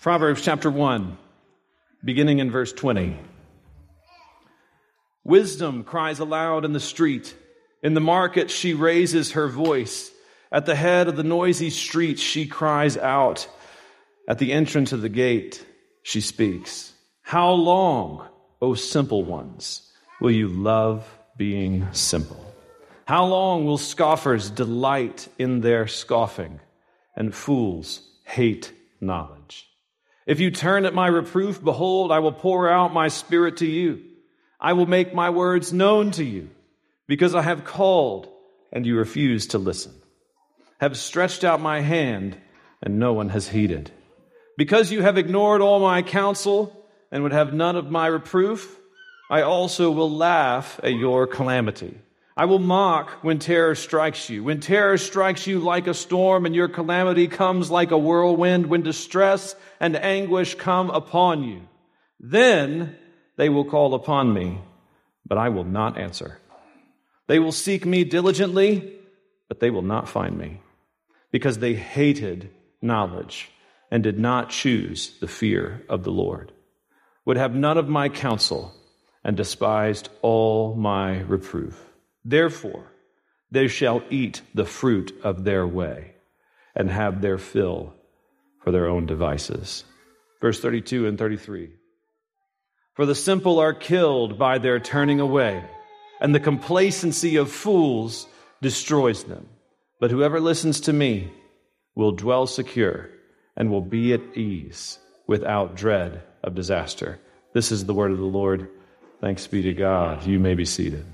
Proverbs chapter 1, beginning in verse 20. Wisdom cries aloud in the street. In the market she raises her voice. At the head of the noisy street she cries out. At the entrance of the gate she speaks. How long, O simple ones, will you love being simple? How long will scoffers delight in their scoffing, and fools hate knowledge? If you turn at my reproof, behold, I will pour out my spirit to you. I will make my words known to you, because I have called, and you refuse to listen. Have stretched out my hand, and no one has heeded. Because you have ignored all my counsel, and would have none of my reproof, I also will laugh at your calamity. I will mock when terror strikes you. When terror strikes you like a storm and your calamity comes like a whirlwind, when distress and anguish come upon you, then they will call upon me, but I will not answer. They will seek me diligently, but they will not find me, because they hated knowledge and did not choose the fear of the Lord, would have none of my counsel, and despised all my reproof. Therefore, they shall eat the fruit of their way and have their fill for their own devices. Verse 32 and 33. For the simple are killed by their turning away, and the complacency of fools destroys them. But whoever listens to me will dwell secure and will be at ease without dread of disaster. This is the word of the Lord. Thanks be to God. You may be seated.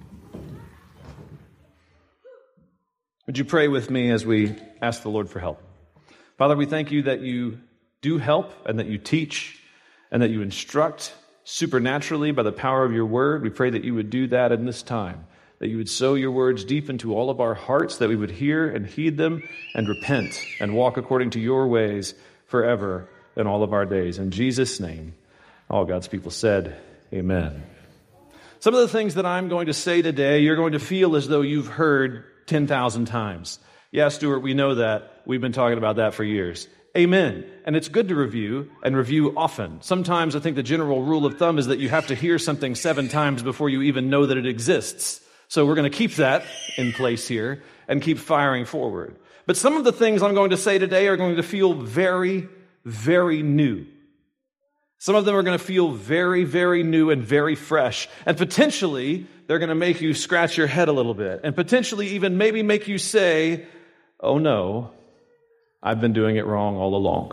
Would you pray with me as we ask the Lord for help? Father, we thank you that you do help and that you teach and that you instruct supernaturally by the power of your word. We pray that you would do that in this time, that you would sow your words deep into all of our hearts, that we would hear and heed them and repent and walk according to your ways forever in all of our days. In Jesus' name, all God's people said, amen. Some of the things that I'm going to say today, you're going to feel as though you've heard 10,000 times. Yeah, Stuart, we know that. We've been talking about that for years. Amen. And it's good to review and review often. Sometimes I think the general rule of thumb is that you have to hear something 7 times before you even know that it exists. So we're going to keep that in place here and keep firing forward. But some of the things I'm going to say today are going to feel very, very new. Some of them are going to feel very, very new and very fresh. And potentially, they're going to make you scratch your head a little bit. And potentially even maybe make you say, oh no, I've been doing it wrong all along.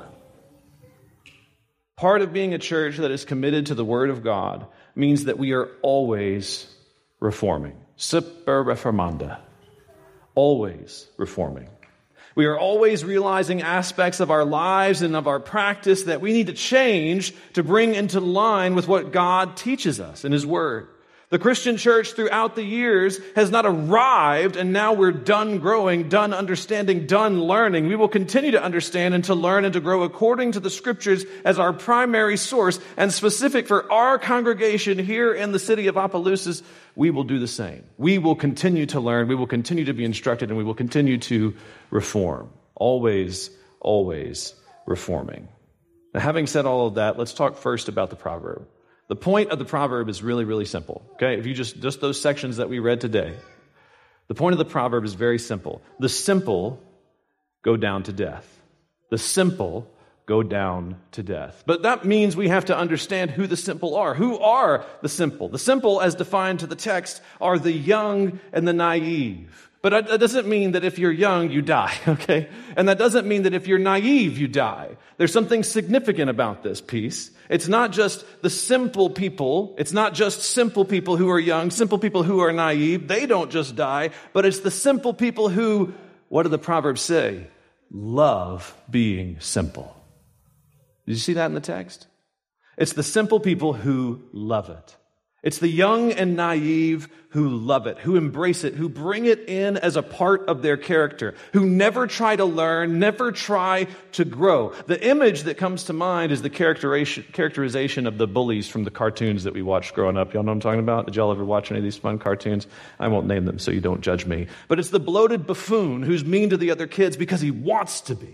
Part of being a church that is committed to the Word of God means that we are always reforming. Semper reformanda. Always reforming. We are always realizing aspects of our lives and of our practice that we need to change to bring into line with what God teaches us in His Word. The Christian church throughout the years has not arrived and now we're done growing, done understanding, done learning. We will continue to understand and to learn and to grow according to the Scriptures as our primary source, and specific for our congregation here in the city of Opelousas, we will do the same. We will continue to learn, we will continue to be instructed, and we will continue to reform. Always, always reforming. Now, having said all of that, let's talk first about the proverb. The point of the proverb is really, really simple. Okay, if you just those sections that we read today, the point of the proverb is very simple. The simple go down to death. The simple go down to death. But that means we have to understand who the simple are. Who are the simple? The simple, as defined to the text, are the young and the naive. But that doesn't mean that if you're young, you die, okay? And that doesn't mean that if you're naive, you die. There's something significant about this piece. It's not just the simple people. It's not just simple people who are young, simple people who are naive. They don't just die, but it's the simple people who, what do the Proverbs say? Love being simple. Did you see that in the text? It's the simple people who love it. It's the young and naive who love it, who embrace it, who bring it in as a part of their character, who never try to learn, never try to grow. The image that comes to mind is the characterization of the bullies from the cartoons that we watched growing up. Y'all know what I'm talking about? Did y'all ever watch any of these fun cartoons? I won't name them so you don't judge me. But it's the bloated buffoon who's mean to the other kids because he wants to be,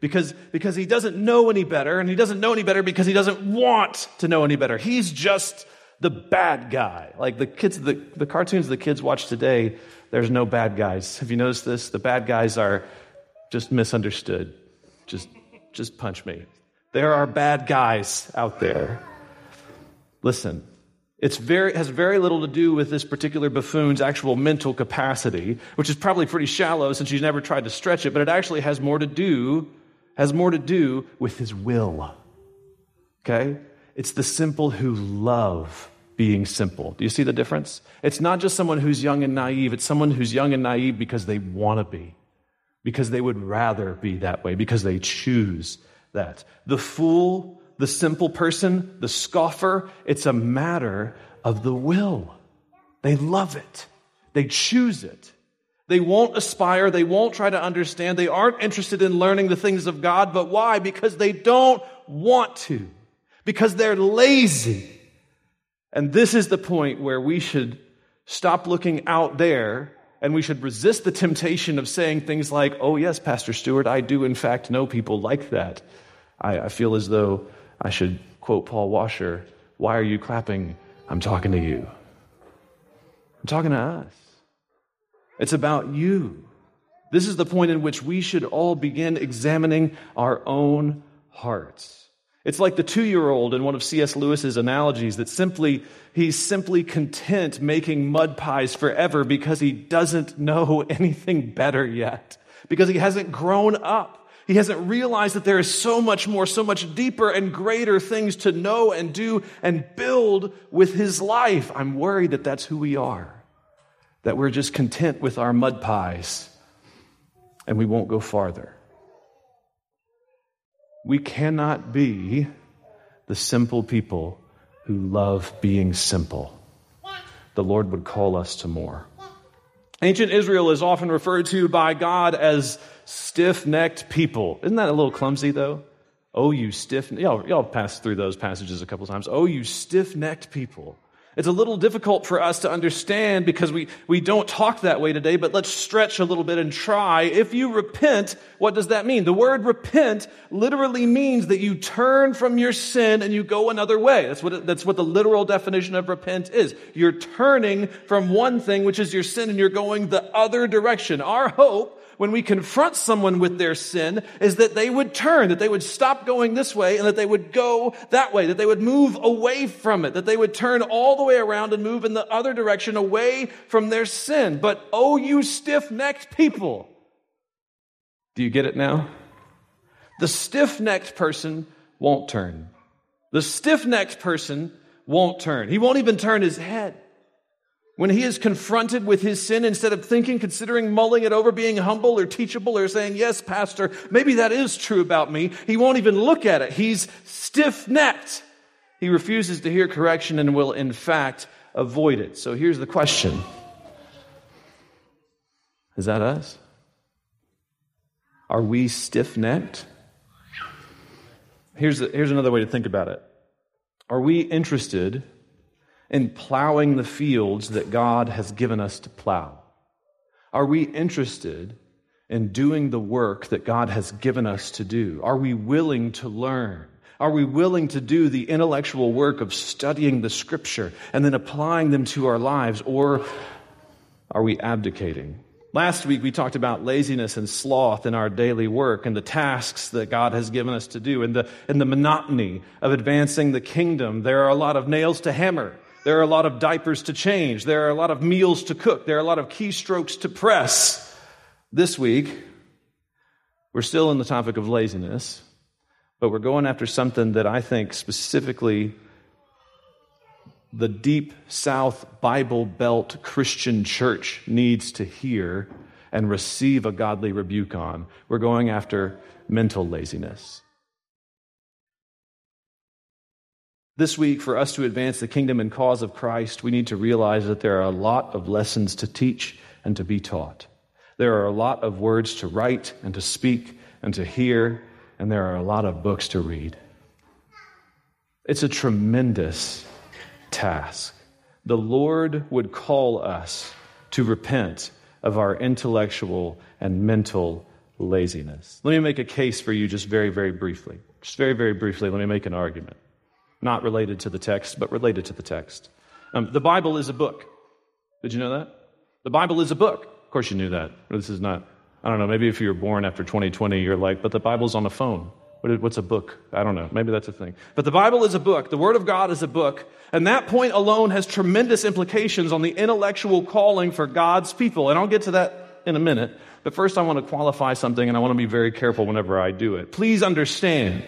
because he doesn't know any better, and he doesn't know any better because he doesn't want to know any better. He's just the bad guy. Like the cartoons the kids watch today, there's no bad guys. Have you noticed this? The bad guys are just misunderstood. Just punch me. There are bad guys out there. Listen, it has very little to do with this particular buffoon's actual mental capacity, which is probably pretty shallow since he's never tried to stretch it, but it actually has more to do with his will. Okay? It's the simple who love being simple. Do you see the difference? It's not just someone who's young and naive. It's someone who's young and naive because they want to be, because they would rather be that way, because they choose that. The fool, the simple person, the scoffer, it's a matter of the will. They love it. They choose it. They won't aspire. They won't try to understand. They aren't interested in learning the things of God. But why? Because they don't want to. Because they're lazy. And this is the point where we should stop looking out there and we should resist the temptation of saying things like, oh yes, Pastor Stewart, I do in fact know people like that. I feel as though I should quote Paul Washer, why are you clapping? I'm talking to you. I'm talking to us. It's about you. This is the point in which we should all begin examining our own hearts. It's like the 2-year-old in one of C.S. Lewis's analogies that he's simply content making mud pies forever because he doesn't know anything better yet, because he hasn't grown up. He hasn't realized that there is so much more, so much deeper and greater things to know and do and build with his life. I'm worried that that's who we are, that we're just content with our mud pies and we won't go farther. We cannot be the simple people who love being simple. The Lord would call us to more. Ancient Israel is often referred to by God as stiff-necked people. Isn't that a little clumsy, though? Oh, you y'all passed through those passages a couple times. Oh, you stiff-necked people. It's a little difficult for us to understand because we don't talk that way today, but let's stretch a little bit and try. If you repent, what does that mean? The word repent literally means that you turn from your sin and you go another way. That's what the literal definition of repent is. You're turning from one thing, which is your sin, and you're going the other direction. Our hope when we confront someone with their sin is that they would turn, that they would stop going this way and that they would go that way, that they would move away from it, that they would turn all the way around and move in the other direction away from their sin. But oh, you stiff-necked people. Do you get it now? The stiff-necked person won't turn. The stiff-necked person won't turn. He won't even turn his head. When he is confronted with his sin, instead of thinking, considering, mulling it over, being humble or teachable or saying, yes, Pastor, maybe that is true about me, he won't even look at it. He's stiff-necked. He refuses to hear correction and will, in fact, avoid it. So here's the question. Is that us? Are we stiff-necked? Here's another way to think about it. Are we interested in plowing the fields that God has given us to plow? Are we interested in doing the work that God has given us to do? Are we willing to learn? Are we willing to do the intellectual work of studying the Scripture and then applying them to our lives? Or are we abdicating? Last week we talked about laziness and sloth in our daily work and the tasks that God has given us to do and the monotony of advancing the kingdom. There are a lot of nails to hammer. There are a lot of diapers to change. There are a lot of meals to cook. There are a lot of keystrokes to press. This week, we're still in the topic of laziness, but we're going after something that I think specifically the Deep South Bible Belt Christian church needs to hear and receive a godly rebuke on. We're going after mental laziness. This week, for us to advance the kingdom and cause of Christ, we need to realize that there are a lot of lessons to teach and to be taught. There are a lot of words to write and to speak and to hear, and there are a lot of books to read. It's a tremendous task. The Lord would call us to repent of our intellectual and mental laziness. Let me make a case for you just very, very briefly. Just very, very briefly, let me make an argument. Not related to the text, but related to the text. The Bible is a book. Did you know that? The Bible is a book. Of course you knew that. This is not, I don't know, maybe if you were born after 2020, you're like, but the Bible's on a phone. What's a book? I don't know. Maybe that's a thing. But the Bible is a book. The Word of God is a book. And that point alone has tremendous implications on the intellectual calling for God's people. And I'll get to that in a minute. But first I want to qualify something, and I want to be very careful whenever I do it. Please understand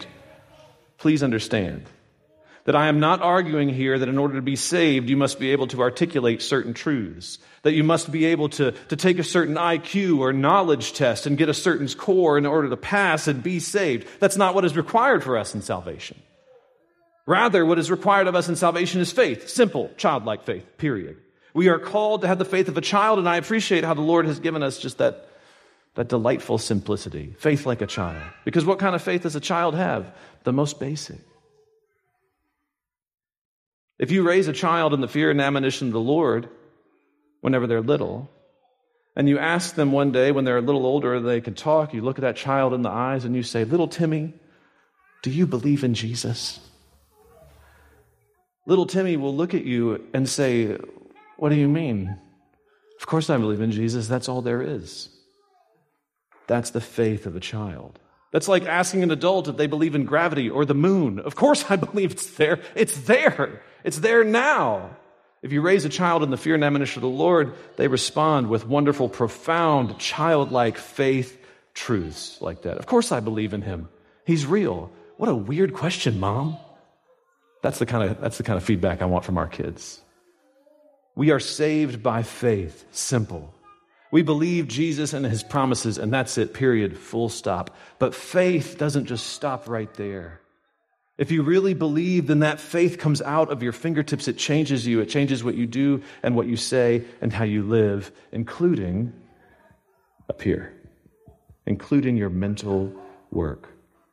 that I am not arguing here that in order to be saved, you must be able to articulate certain truths, that you must be able to take a certain IQ or knowledge test and get a certain score in order to pass and be saved. That's not what is required for us in salvation. Rather, what is required of us in salvation is faith, simple, childlike faith, period. We are called to have the faith of a child, and I appreciate how the Lord has given us just that delightful simplicity, faith like a child. Because what kind of faith does a child have? The most basic. If you raise a child in the fear and admonition of the Lord whenever they're little, and you ask them one day when they're a little older, they can talk, you look at that child in the eyes and you say, "Little Timmy, do you believe in Jesus?" Little Timmy will look at you and say, "What do you mean?" "Of course I believe in Jesus. That's all there is." That's the faith of a child. That's like asking an adult if they believe in gravity or the moon. "Of course I believe it's there. It's there. It's there now." If you raise a child in the fear and admonition of the Lord, they respond with wonderful, profound, childlike faith truths like that. "Of course I believe in him. He's real." "What a weird question, Mom." That's the kind of feedback I want from our kids. We are saved by faith. Simple. We believe Jesus and his promises, and that's it, period, full stop. But faith doesn't just stop right there. If you really believe, then that faith comes out of your fingertips. It changes you. It changes what you do and what you say and how you live, including up here, including your mental work.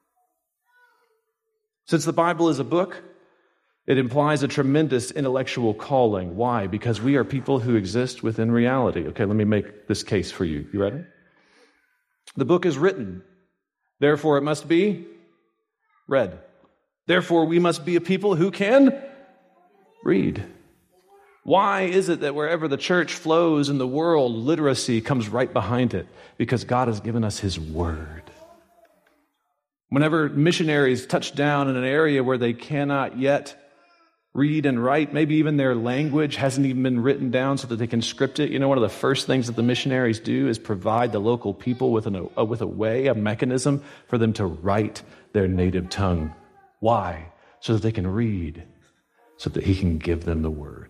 Since the Bible is a book, it implies a tremendous intellectual calling. Why? Because we are people who exist within reality. Okay, let me make this case for you. You ready? The book is written. Therefore, it must be read. Therefore, we must be a people who can read. Why is it that wherever the church flows in the world, literacy comes right behind it? Because God has given us his word. Whenever missionaries touch down in an area where they cannot yet read and write, maybe even their language hasn't even been written down so that they can script it, you know, one of the first things that the missionaries do is provide the local people with a mechanism for them to write their native tongue. Why? So that they can read, so that he can give them the word.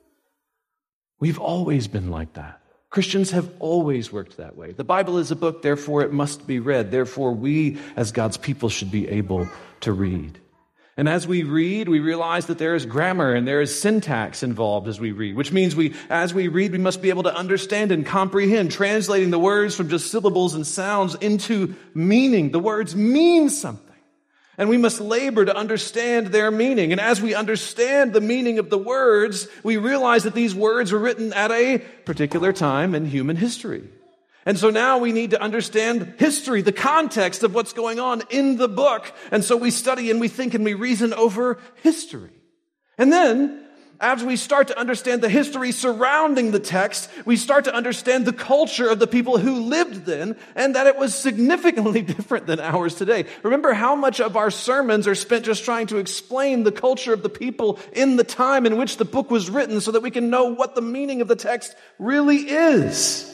We've always been like that. Christians have always worked that way. The Bible is a book, therefore it must be read. Therefore we, as God's people, should be able to read. And as we read, we realize that there is grammar and there is syntax involved as we read, which means as we read, we must be able to understand and comprehend, translating the words from just syllables and sounds into meaning. The words mean something. And we must labor to understand their meaning. And as we understand the meaning of the words, we realize that these words were written at a particular time in human history. And so now we need to understand history, the context of what's going on in the book. And so we study and we think and we reason over history. And then, as we start to understand the history surrounding the text, we start to understand the culture of the people who lived then, and that it was significantly different than ours today. Remember how much of our sermons are spent just trying to explain the culture of the people in the time in which the book was written so that we can know what the meaning of the text really is.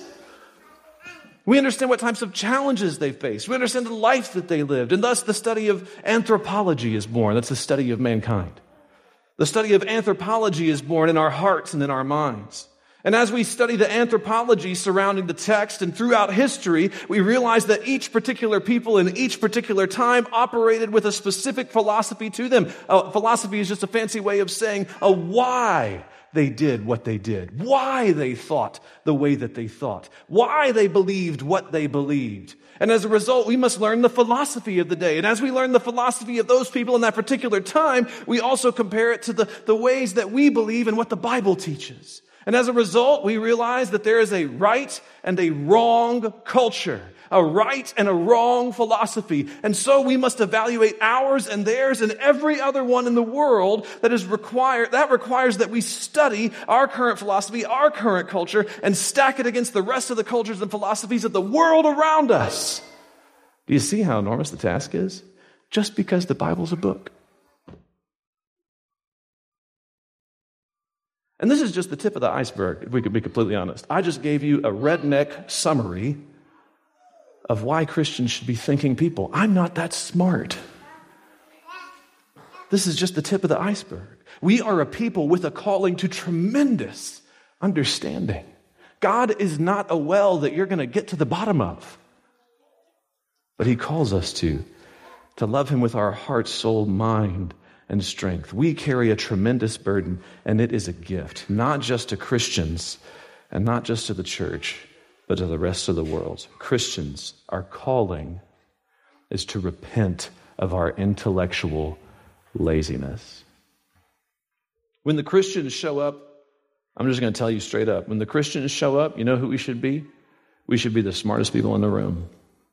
We understand what types of challenges they faced. We understand the life that they lived. And thus the study of anthropology is born. That's the study of mankind. The study of anthropology is born in our hearts and in our minds. And as we study the anthropology surrounding the text and throughout history, we realize that each particular people in each particular time operated with a specific philosophy to them. Philosophy is just a fancy way of saying a why they did what they did, why they thought the way that they thought, why they believed what they believed. And as a result, we must learn the philosophy of the day. And as we learn the philosophy of those people in that particular time, we also compare it to the ways that we believe and what the Bible teaches. And as a result, we realize that there is a right and a wrong culture. a right and a wrong philosophy. And so we must evaluate ours and theirs and every other one in the world that requires that we study our current philosophy, our current culture, and stack it against the rest of the cultures and philosophies of the world around us. Do you see how enormous the task is? Just because the Bible's a book. And this is just the tip of the iceberg, if we could be completely honest. I just gave you a redneck summary of why Christians should be thinking people. I'm not that smart. This is just the tip of the iceberg. We are a people with a calling to tremendous understanding. God is not a well that you're going to get to the bottom of. But he calls us to love him with our heart, soul, mind, and strength. We carry a tremendous burden, and it is a gift, not just to Christians and not just to the church, but to the rest of the world. Christians, our calling is to repent of our intellectual laziness. When the Christians show up, I'm just going to tell you straight up, when the Christians show up, you know who we should be? We should be the smartest people in the room.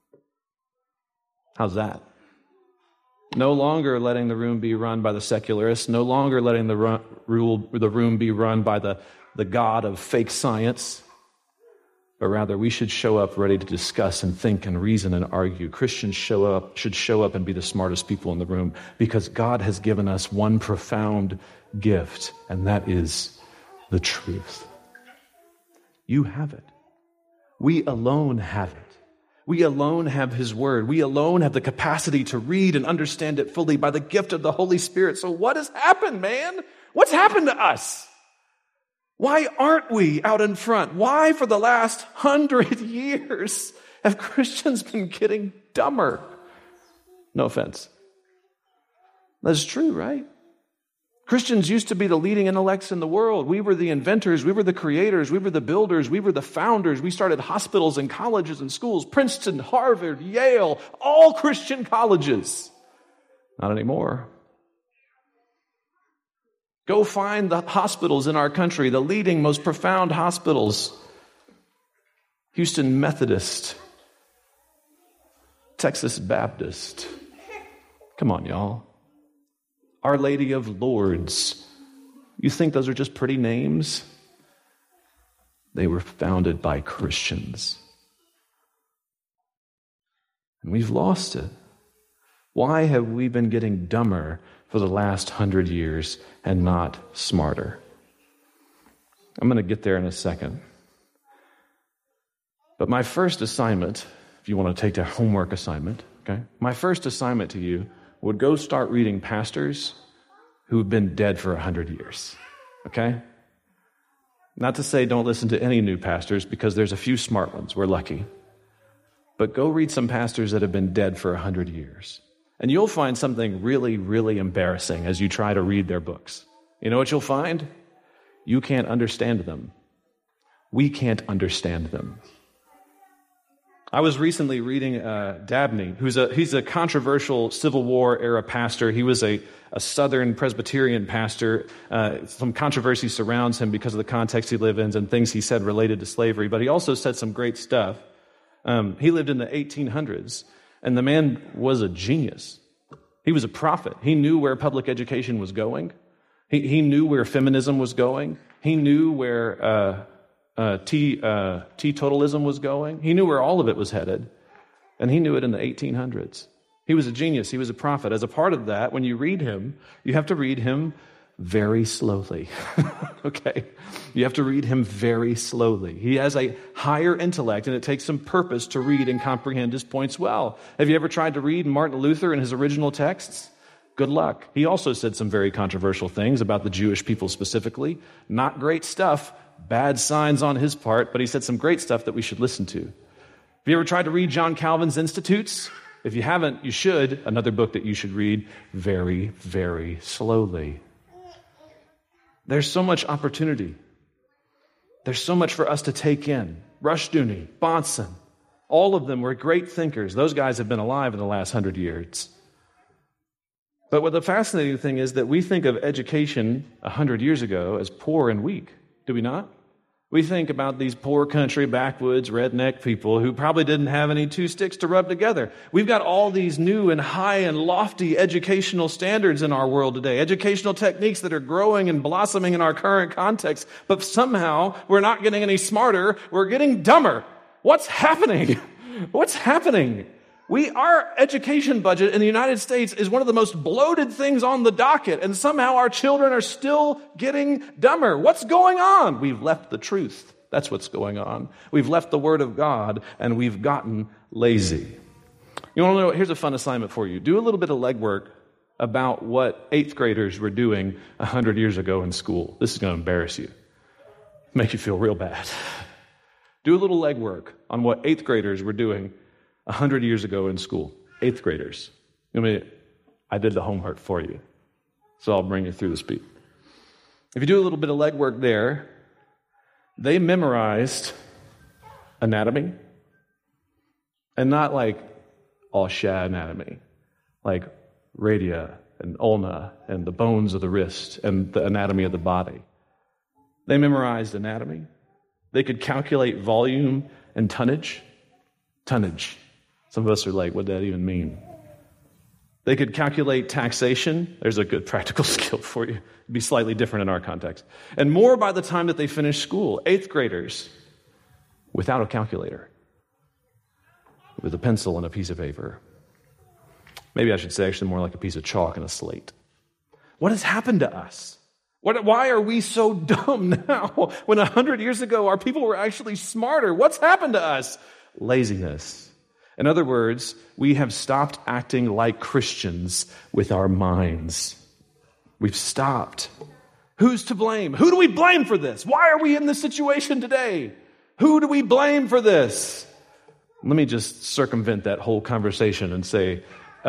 How's that? No longer letting the room be run by the secularists, no longer letting the room be run by the god of fake science, but rather we should show up ready to discuss and think and reason and argue. Christians should show up and be the smartest people in the room because God has given us one profound gift, and that is the truth. You have it. We alone have it. We alone have his word. We alone have the capacity to read and understand it fully by the gift of the Holy Spirit. So what has happened, man? What's happened to us? Why aren't we out in front? Why for the last 100 years have Christians been getting dumber? No offense. That's true, right? Christians used to be the leading intellects in the world. We were the inventors. We were the creators. We were the builders. We were the founders. We started hospitals and colleges and schools. Princeton, Harvard, Yale, all Christian colleges. Not anymore. Go find the hospitals in our country, the leading, most profound hospitals. Houston Methodist, Texas Baptist. Come on, y'all. Our Lady of Lourdes. You think those are just pretty names? They were founded by Christians. And we've lost it. Why have we been getting dumber for the last 100 years and not smarter? I'm going to get there in a second. But my first assignment, if you want to take a homework assignment, okay? My first assignment to you would go start reading pastors who have been dead for 100 years, okay? Not to say don't listen to any new pastors, because there's a few smart ones, we're lucky. But go read some pastors that have been dead for 100 years. And you'll find something really, really embarrassing as you try to read their books. You know what you'll find? You can't understand them. We can't understand them. I was recently reading Dabney, he's a controversial Civil War era pastor. He was a Southern Presbyterian pastor. Some controversy surrounds him because of the context he lived in and things he said related to slavery, but he also said some great stuff. He lived in the 1800s, and the man was a genius. He was a prophet. He knew where public education was going. He knew where feminism was going. He knew where teetotalism was going. He knew where all of it was headed, and he knew it in the 1800s. He was a genius. He was a prophet. As a part of that, when you read him, you have to read him very slowly. Okay? You have to read him very slowly. He has a higher intellect, and it takes some purpose to read and comprehend his points well. Have you ever tried to read Martin Luther in his original texts? Good luck. He also said some very controversial things about the Jewish people specifically. Not great stuff. Bad signs on his part, but he said some great stuff that we should listen to. Have you ever tried to read John Calvin's Institutes? If you haven't, you should. Another book that you should read very, very slowly. There's so much opportunity. There's so much for us to take in. Rushdoony, Bahnsen, all of them were great thinkers. Those guys have been alive in the last 100 years. But what the fascinating thing is that we think of education 100 years ago as poor and weak. Do we not? We think about these poor country, backwoods, redneck people who probably didn't have any two sticks to rub together. We've got all these new and high and lofty educational standards in our world today, educational techniques that are growing and blossoming in our current context, but somehow we're not getting any smarter, we're getting dumber. What's happening? What's happening? Our education budget in the United States is one of the most bloated things on the docket, and somehow our children are still getting dumber. What's going on? We've left the truth. That's what's going on. We've left the Word of God, and we've gotten lazy. You want to know? Here's a fun assignment for you. Do a little bit of legwork about what 8th graders were doing 100 years ago in school. This is going to embarrass you. Make you feel real bad. Do a little legwork on what 8th graders were doing 100 years ago in school. 8th graders. I did the homework for you, so I'll bring you through the speed. If you do a little bit of legwork there, they memorized anatomy, and not like all shad anatomy, like radius and ulna and the bones of the wrist and the anatomy of the body. They memorized anatomy. They could calculate volume and tonnage. Tonnage. Some of us are like, what does that even mean? They could calculate taxation. There's a good practical skill for you. It'd be slightly different in our context. And more by the time that they finished school. 8th graders, without a calculator, with a pencil and a piece of paper. Maybe I should say actually more like a piece of chalk and a slate. What has happened to us? Why are we so dumb now when 100 years ago our people were actually smarter? What's happened to us? Laziness. In other words, we have stopped acting like Christians with our minds. We've stopped. Who's to blame? Who do we blame for this? Why are we in this situation today? Who do we blame for this? Let me just circumvent that whole conversation and say,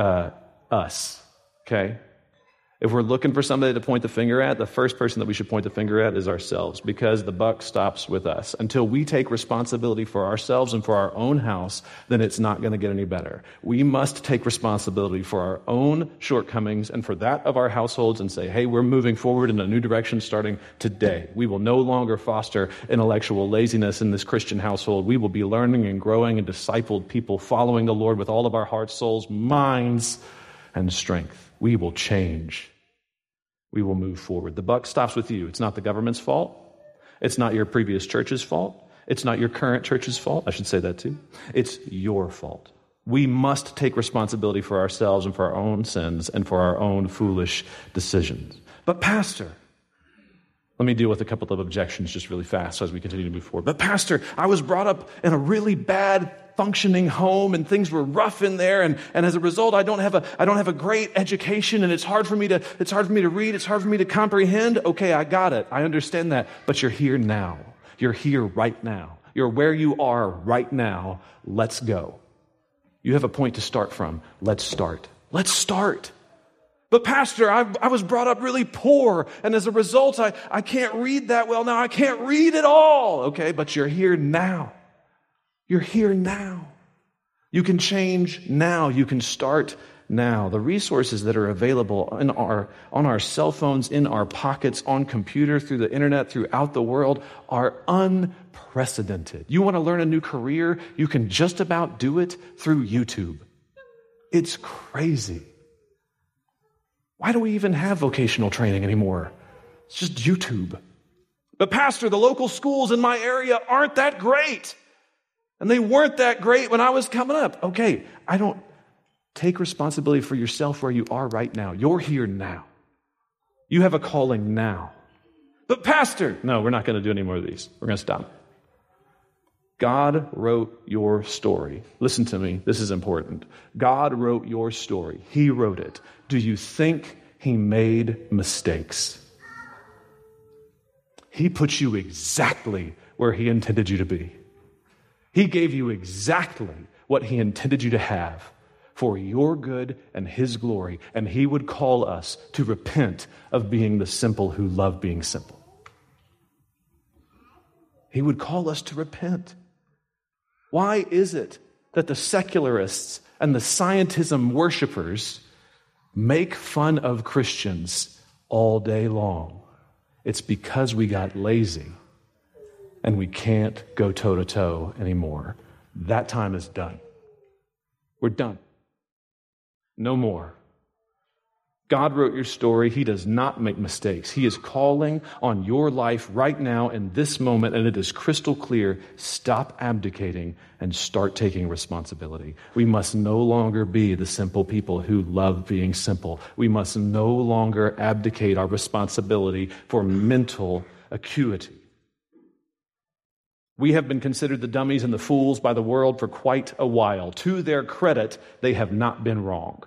us, okay? If we're looking for somebody to point the finger at, the first person that we should point the finger at is ourselves, because the buck stops with us. Until we take responsibility for ourselves and for our own house, then it's not going to get any better. We must take responsibility for our own shortcomings and for that of our households and say, hey, we're moving forward in a new direction starting today. We will no longer foster intellectual laziness in this Christian household. We will be learning and growing and discipled people following the Lord with all of our hearts, souls, minds, and strength. We will change. We will move forward. The buck stops with you. It's not the government's fault. It's not your previous church's fault. It's not your current church's fault. I should say that too. It's your fault. We must take responsibility for ourselves and for our own sins and for our own foolish decisions. But Pastor, let me deal with a couple of objections just really fast as we continue to move forward. But Pastor, I was brought up in a really bad functioning home and things were rough in there, and as a result I don't have a great education, and it's hard for me to read, it's hard for me to comprehend. Okay, I got it. I understand that. But you're here now. You're here right now. You're where you are right now. Let's go. You have a point to start from. Let's start. Let's start. But Pastor, I was brought up really poor, and as a result I can't read that well now. I can't read at all. Okay, but you're here now. You're here now. You can change now. You can start now. The resources that are available on our cell phones, in our pockets, on computer, through the internet, throughout the world are unprecedented. You want to learn a new career? You can just about do it through YouTube. It's crazy. Why do we even have vocational training anymore? It's just YouTube. But Pastor, the local schools in my area aren't that great. And they weren't that great when I was coming up. Okay, I don't take responsibility for yourself where you are right now. You're here now. You have a calling now. But Pastor, no, we're not going to do any more of these. We're going to stop. God wrote your story. Listen to me. This is important. God wrote your story. He wrote it. Do you think He made mistakes? He put you exactly where He intended you to be. He gave you exactly what He intended you to have for your good and His glory, and He would call us to repent of being the simple who love being simple. He would call us to repent. Why is it that the secularists and the scientism worshipers make fun of Christians all day long? It's because we got lazy and we can't go toe-to-toe anymore. That time is done. We're done. No more. God wrote your story. He does not make mistakes. He is calling on your life right now in this moment, and it is crystal clear. Stop abdicating and start taking responsibility. We must no longer be the simple people who love being simple. We must no longer abdicate our responsibility for mental acuity. We have been considered the dummies and the fools by the world for quite a while. To their credit, they have not been wrong.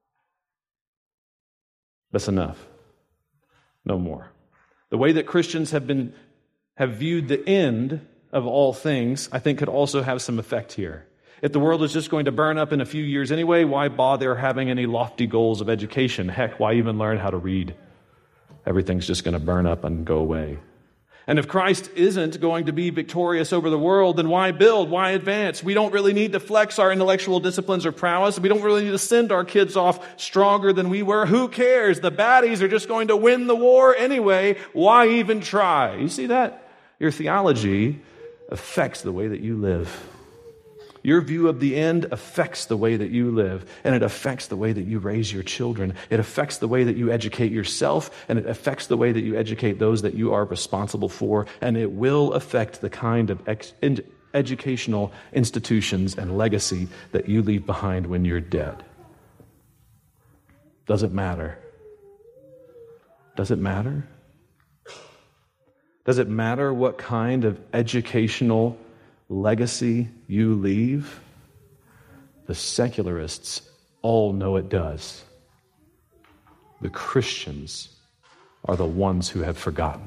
That's enough. No more. The way that Christians have viewed the end of all things, I think could also have some effect here. If the world is just going to burn up in a few years anyway, why bother having any lofty goals of education? Heck, why even learn how to read? Everything's just going to burn up and go away. And if Christ isn't going to be victorious over the world, then why build? Why advance? We don't really need to flex our intellectual disciplines or prowess. We don't really need to send our kids off stronger than we were. Who cares? The baddies are just going to win the war anyway. Why even try? You see that? Your theology affects the way that you live. Your view of the end affects the way that you live, and it affects the way that you raise your children. It affects the way that you educate yourself, and it affects the way that you educate those that you are responsible for, and it will affect the kind of educational institutions and legacy that you leave behind when you're dead. Does it matter? Does it matter? Does it matter what kind of educational legacy you leave? The secularists all know it does. The Christians are the ones who have forgotten.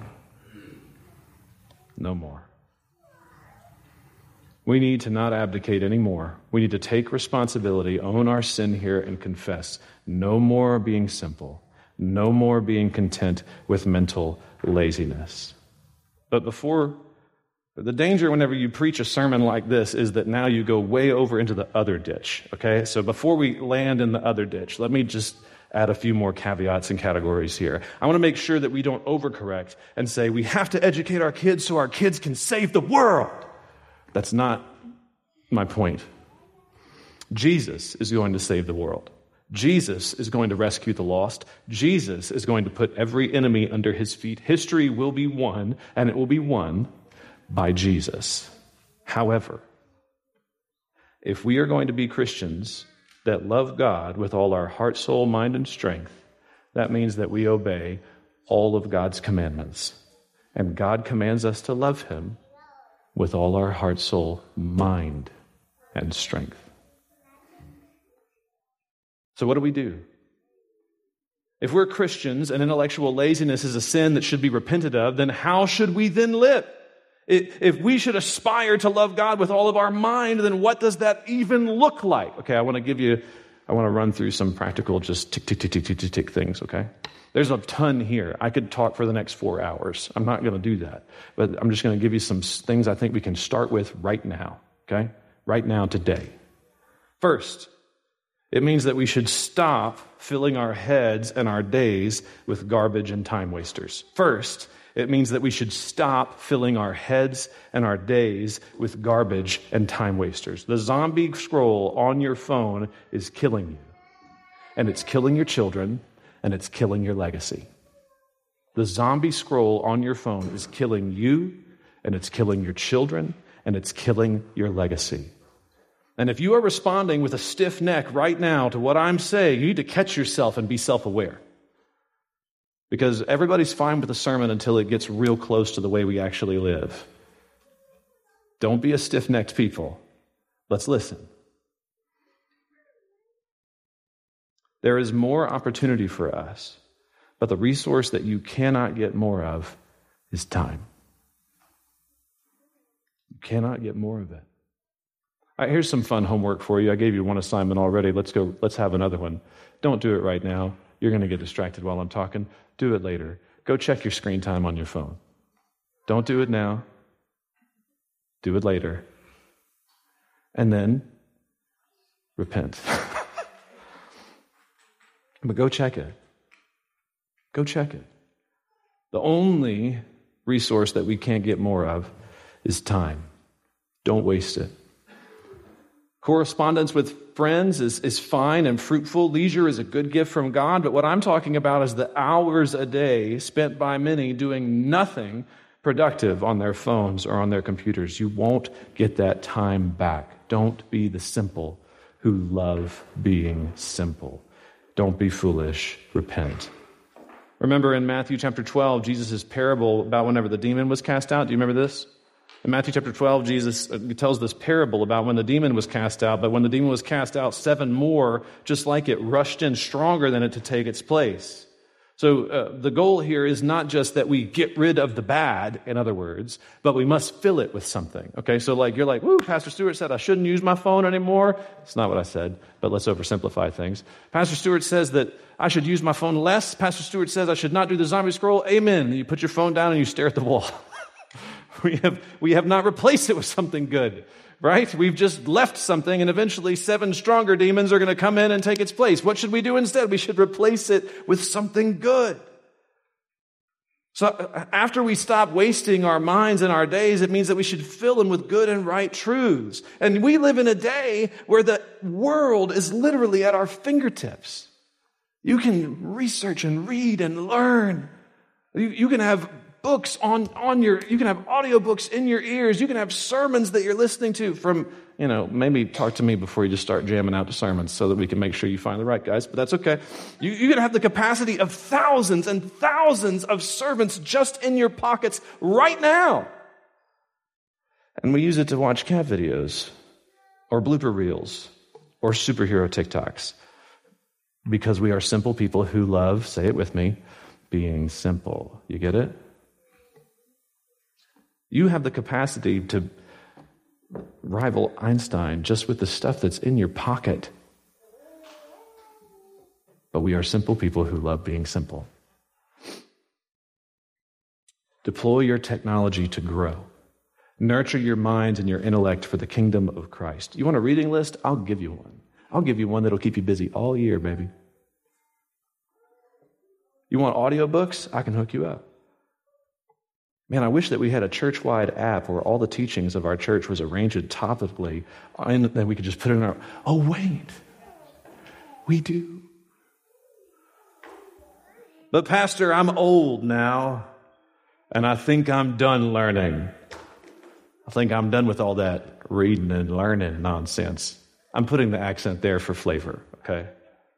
No more. We need to not abdicate anymore. We need to take responsibility, own our sin here, and confess. No more being simple. No more being content with mental laziness. But the danger whenever you preach a sermon like this is that now you go way over into the other ditch, okay? So before we land in the other ditch, let me just add a few more caveats and categories here. I want to make sure that we don't overcorrect and say we have to educate our kids so our kids can save the world. That's not my point. Jesus is going to save the world. Jesus is going to rescue the lost. Jesus is going to put every enemy under his feet. History will be won, and it will be won by Jesus. However, if we are going to be Christians that love God with all our heart, soul, mind, and strength, that means that we obey all of God's commandments. And God commands us to love him with all our heart, soul, mind, and strength. So what do we do? If we're Christians and intellectual laziness is a sin that should be repented of, then how should we then live? If we should aspire to love God with all of our mind, then what does that even look like? Okay, I want to run through some practical just tick things, okay? There's a ton here. I could talk for the next 4 hours. I'm not going to do that. But I'm just going to give you some things I think we can start with right now, okay? Right now, today. First, it means that we should stop filling our heads and our days with garbage and time wasters. First, it means that we should stop filling our heads and our days with garbage and time wasters. The zombie scroll on your phone is killing you. And it's killing your children, and it's killing your legacy. The zombie scroll on your phone is killing you, and it's killing your children, and it's killing your legacy. And if you are responding with a stiff neck right now to what I'm saying, you need to catch yourself and be self-aware. Because everybody's fine with the sermon until it gets real close to the way we actually live. Don't be a stiff-necked people. Let's listen. There is more opportunity for us, but the resource that you cannot get more of is time. You cannot get more of it. All right, here's some fun homework for you. I gave you one assignment already. Let's have another one. Don't do it right now. You're going to get distracted while I'm talking. Do it later. Go check your screen time on your phone. Don't do it now. Do it later. And then repent. But go check it. Go check it. The only resource that we can't get more of is time. Don't waste it. Correspondence with friends is fine and fruitful. Leisure is a good gift from God, but what I'm talking about is the hours a day spent by many doing nothing productive on their phones or on their computers. You won't get that time back. Don't be the simple who love being simple. Don't be foolish. Repent. Remember in Matthew chapter 12, Jesus' parable about whenever the demon was cast out. Do you remember this? In Matthew chapter 12, Jesus tells this parable about when the demon was cast out, but when the demon was cast out, 7 more, just like it, rushed in stronger than it to take its place. So the goal here is not just that we get rid of the bad, in other words, but we must fill it with something. Okay, so like you're like, woo, Pastor Stewart said I shouldn't use my phone anymore. It's not what I said, but let's oversimplify things. Pastor Stewart says that I should use my phone less. Pastor Stewart says I should not do the zombie scroll. Amen. You put your phone down and you stare at the wall. We have not replaced it with something good, right? We've just left something, and eventually 7 stronger demons are going to come in and take its place. What should we do instead? We should replace it with something good. So after we stop wasting our minds and our days, it means that we should fill them with good and right truths. And we live in a day where the world is literally at our fingertips. You can research and read and learn. You can have books you can have audiobooks in your ears. You can have sermons that you're listening to from, maybe talk to me before you just start jamming out the sermons so that we can make sure you find the right guys, but that's okay. You're going to have the capacity of thousands and thousands of sermons just in your pockets right now. And we use it to watch cat videos or blooper reels or superhero TikToks because we are simple people who love, say it with me, being simple. You get it? You have the capacity to rival Einstein just with the stuff that's in your pocket. But we are simple people who love being simple. Deploy your technology to grow. Nurture your mind and your intellect for the kingdom of Christ. You want a reading list? I'll give you one. I'll give you one that'll keep you busy all year, baby. You want audiobooks? I can hook you up. Man, I wish that we had a church-wide app where all the teachings of our church was arranged topically, and then we could just put it in our... Oh, wait. We do. But Pastor, I'm old now, and I think I'm done learning. I think I'm done with all that reading and learning nonsense. I'm putting the accent there for flavor, okay?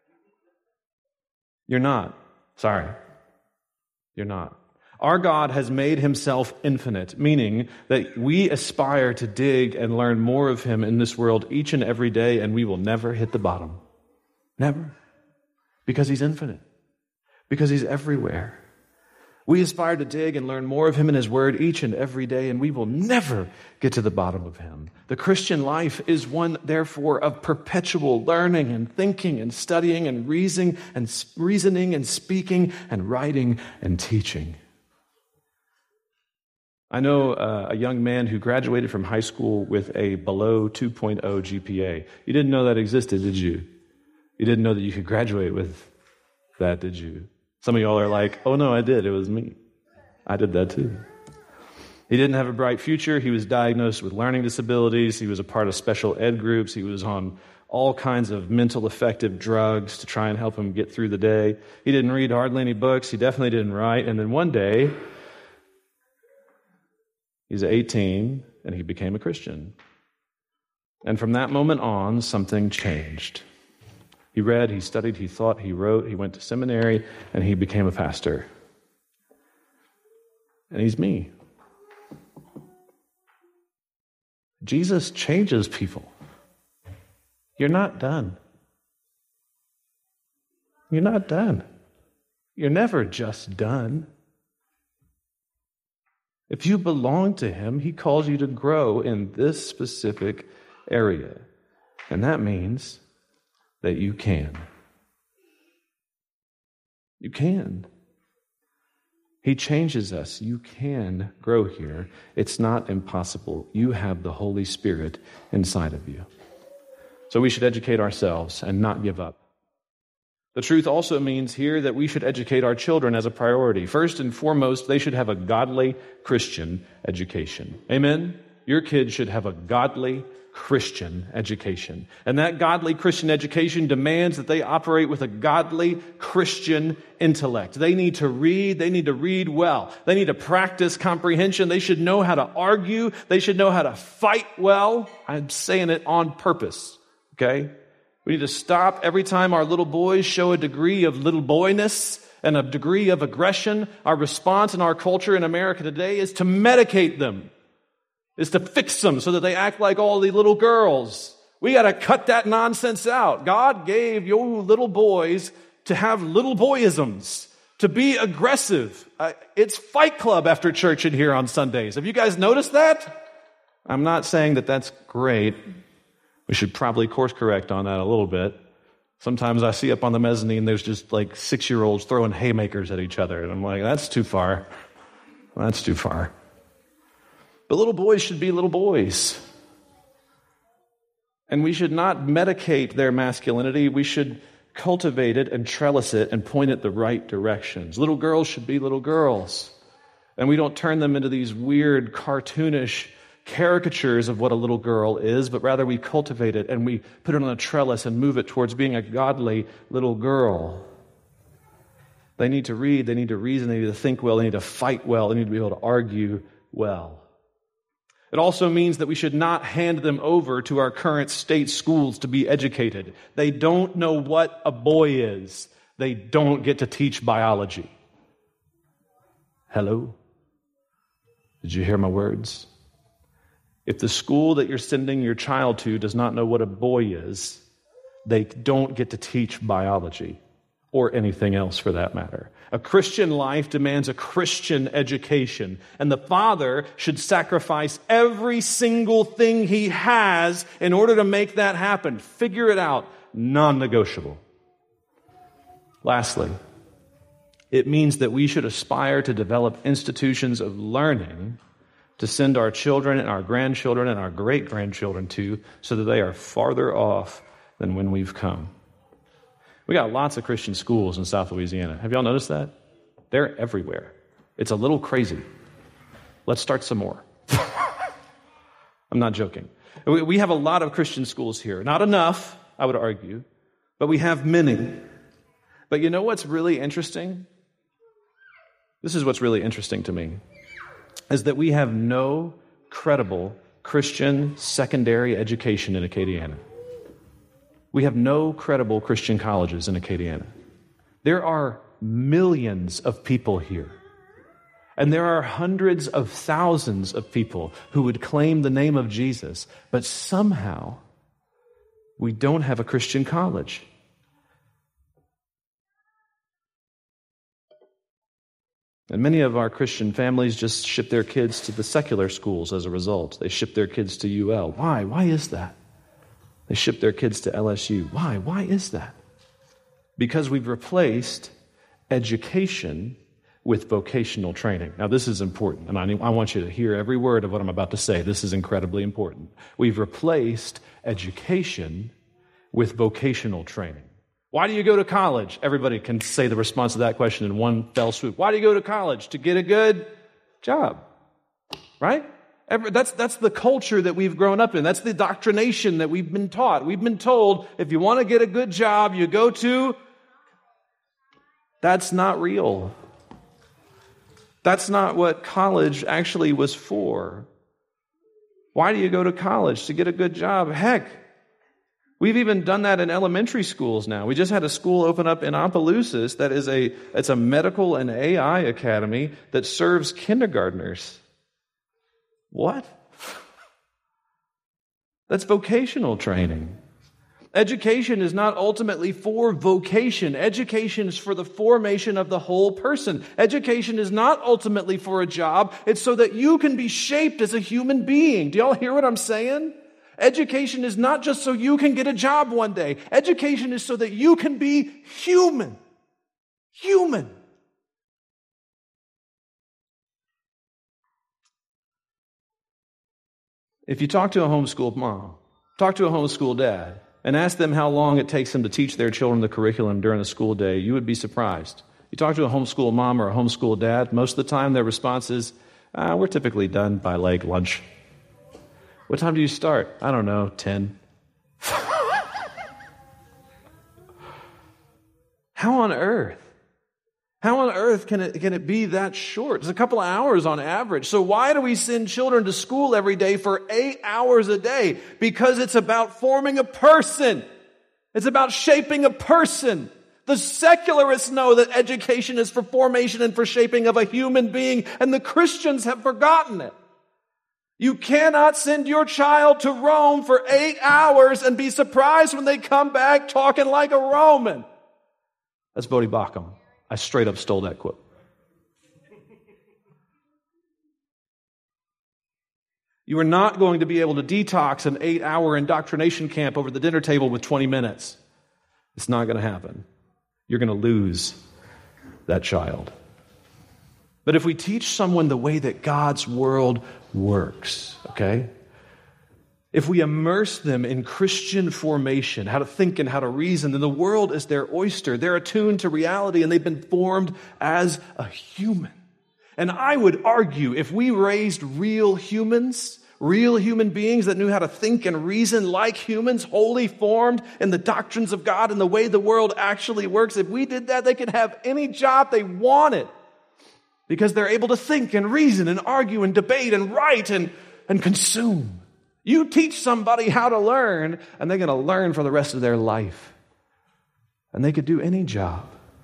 You're not. Sorry. You're not. Our God has made himself infinite, meaning that we aspire to dig and learn more of him in this world each and every day, and we will never hit the bottom. Never. Because he's infinite. Because he's everywhere. We aspire to dig and learn more of him in his word each and every day, and we will never get to the bottom of him. The Christian life is one, therefore, of perpetual learning and thinking and studying and reasoning and speaking and writing and teaching. I know a young man who graduated from high school with a below 2.0 GPA. You didn't know that existed, did you? You didn't know that you could graduate with that, did you? Some of y'all are like, oh no, I did. It was me. I did that too. He didn't have a bright future. He was diagnosed with learning disabilities. He was a part of special ed groups. He was on all kinds of mental affective drugs to try and help him get through the day. He didn't read hardly any books. He definitely didn't write. And then one day, he's 18, and he became a Christian. And from that moment on, something changed. He read, he studied, he thought, he wrote, he went to seminary, and he became a pastor. And he's me. Jesus changes people. You're not done. You're not done. You're never just done. If you belong to him, he calls you to grow in this specific area. And that means that you can. You can. He changes us. You can grow here. It's not impossible. You have the Holy Spirit inside of you. So we should educate ourselves and not give up. The truth also means here that we should educate our children as a priority. First and foremost, they should have a godly Christian education. Amen? Your kids should have a godly Christian education. And that godly Christian education demands that they operate with a godly Christian intellect. They need to read well. They need to practice comprehension. They should know how to argue. They should know how to fight well. I'm saying it on purpose, okay? We need to stop every time our little boys show a degree of little boyness and a degree of aggression. Our response in our culture in America today is to medicate them, is to fix them so that they act like all the little girls. We got to cut that nonsense out. God gave you little boys to have little boyisms, to be aggressive. It's Fight Club after church in here on Sundays. Have you guys noticed that? I'm not saying that that's great. We should probably course correct on that a little bit. Sometimes I see up on the mezzanine, there's just like 6-year-olds throwing haymakers at each other. And I'm like, that's too far. That's too far. But little boys should be little boys. And we should not medicate their masculinity. We should cultivate it and trellis it and point it the right directions. Little girls should be little girls. And we don't turn them into these weird, cartoonish caricatures of what a little girl is, but rather we cultivate it and we put it on a trellis and move it towards being a godly little girl. They need to read, they need to reason, they need to think well, they need to fight well, they need to be able to argue well. It also means that we should not hand them over to our current state schools to be educated. They don't know what a boy is. They don't get to teach biology. Hello? Did you hear my words? If the school that you're sending your child to does not know what a boy is, they don't get to teach biology or anything else for that matter. A Christian life demands a Christian education, and the father should sacrifice every single thing he has in order to make that happen. Figure it out. Non-negotiable. Lastly, it means that we should aspire to develop institutions of learning to send our children and our grandchildren and our great-grandchildren to so that they are farther off than when we've come. We got lots of Christian schools in South Louisiana. Have y'all noticed that? They're everywhere. It's a little crazy. Let's start some more. I'm not joking. We have a lot of Christian schools here. Not enough, I would argue, but we have many. But you know what's really interesting? This is what's really interesting to me, is that we have no credible Christian secondary education in Acadiana. We have no credible Christian colleges in Acadiana. There are millions of people here. And there are hundreds of thousands of people who would claim the name of Jesus, but somehow we don't have a Christian college. And many of our Christian families just ship their kids to the secular schools as a result. They ship their kids to UL. Why? Why is that? They ship their kids to LSU. Why? Why is that? Because we've replaced education with vocational training. Now, this is important, and I want you to hear every word of what I'm about to say. This is incredibly important. We've replaced education with vocational training. Why do you go to college? Everybody can say the response to that question in one fell swoop. Why do you go to college? To get a good job, right? That's the culture that we've grown up in. That's the doctrination that we've been taught. We've been told if you want to get a good job, you go to... That's not real. That's not what college actually was for. Why do you go to college? To get a good job? Heck, we've even done that in elementary schools now. We just had a school open up in Opelousas that is it's a medical and AI academy that serves kindergartners. What? That's vocational training. Education is not ultimately for vocation. Education is for the formation of the whole person. Education is not ultimately for a job. It's so that you can be shaped as a human being. Do y'all hear what I'm saying? Education is not just so you can get a job one day. Education is so that you can be human. Human. If you talk to a homeschooled mom, talk to a homeschooled dad, and ask them how long it takes them to teach their children the curriculum during the school day, you would be surprised. You talk to a homeschool mom or a homeschool dad, most of the time their response is, we're typically done by lunch. What time do you start? I don't know, 10. How on earth? How on earth can it be that short? It's a couple of hours on average. So why do we send children to school every day for 8 hours a day? Because it's about forming a person. It's about shaping a person. The secularists know that education is for formation and for shaping of a human being, and the Christians have forgotten it. You cannot send your child to Rome for 8 hours and be surprised when they come back talking like a Roman. That's Bodhi Bacham. I straight up stole that quote. You are not going to be able to detox an 8-hour indoctrination camp over the dinner table with 20 minutes. It's not going to happen. You're going to lose that child. But if we teach someone the way that God's world works, okay? If we immerse them in Christian formation, how to think and how to reason, then the world is their oyster. They're attuned to reality and they've been formed as a human. And I would argue if we raised real human beings that knew how to think and reason like humans, wholly formed in the doctrines of God and the way the world actually works, if we did that, they could have any job they wanted because they're able to think and reason and argue and debate and write and consume. You teach somebody how to learn, and they're going to learn for the rest of their life. And they could do any job.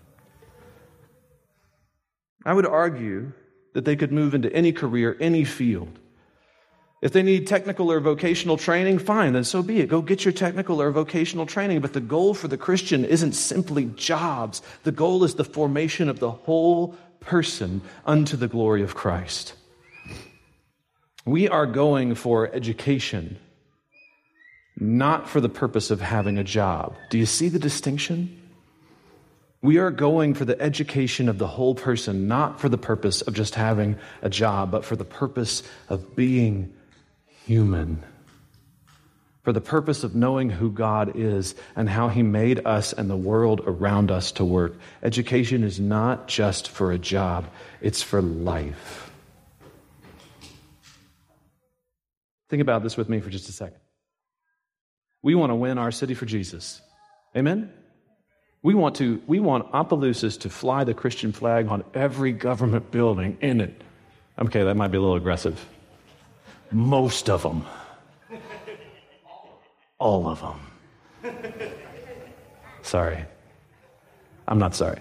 I would argue that they could move into any career, any field. If they need technical or vocational training, fine, then so be it. Go get your technical or vocational training. But the goal for the Christian isn't simply jobs. The goal is the formation of the whole person unto the glory of Christ. We are going for education, not for the purpose of having a job. Do you see the distinction? We are going for the education of the whole person, not for the purpose of just having a job, but for the purpose of being human. For the purpose of knowing who God is and how He made us and the world around us to work. Education is not just for a job, it's for life. Think about this with me for just a second. We want to win our city for Jesus. Amen? We want Opelousas to fly the Christian flag on every government building in it. Okay, that might be a little aggressive. Most of them. All of them. Sorry. I'm not sorry.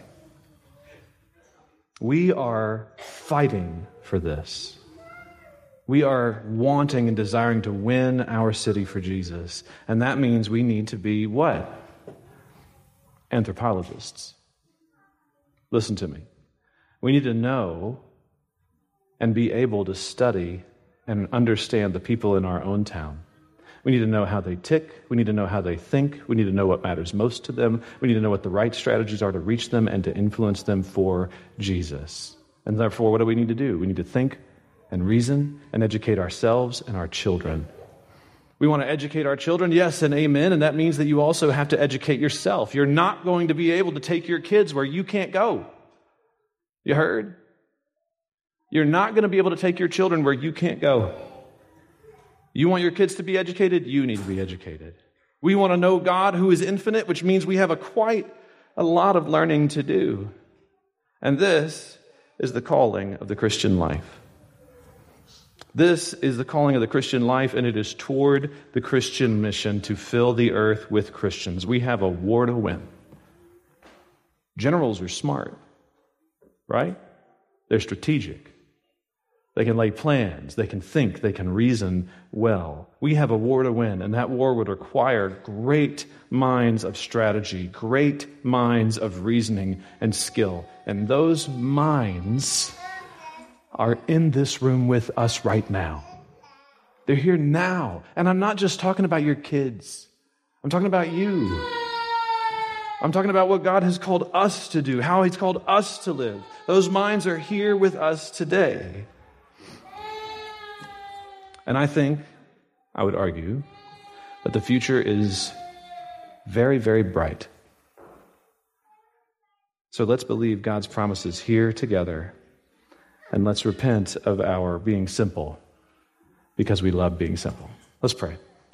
We are fighting for this. We are wanting and desiring to win our city for Jesus. And that means we need to be what? Anthropologists. Listen to me. We need to know and be able to study and understand the people in our own town. We need to know how they tick. We need to know how they think. We need to know what matters most to them. We need to know what the right strategies are to reach them and to influence them for Jesus. And therefore, what do we need to do? We need to think and reason and educate ourselves and our children. We want to educate our children, yes and amen, and that means that you also have to educate yourself. You're not going to be able to take your kids where you can't go. You heard? You're not going to be able to take your children where you can't go. You want your kids to be educated? You need to be educated. We want to know God who is infinite, which means we have quite a lot of learning to do. And this is the calling of the Christian life. This is the calling of the Christian life, and it is toward the Christian mission to fill the earth with Christians. We have a war to win. Generals are smart, right? They're strategic. They can lay plans, they can think, they can reason well. We have a war to win, and that war would require great minds of strategy, great minds of reasoning and skill. And those minds are in this room with us right now. They're here now. And I'm not just talking about your kids. I'm talking about you. I'm talking about what God has called us to do, how He's called us to live. Those minds are here with us today. And I would argue, that the future is very, very bright. So let's believe God's promises here together, and let's repent of our being simple because we love being simple. Let's pray.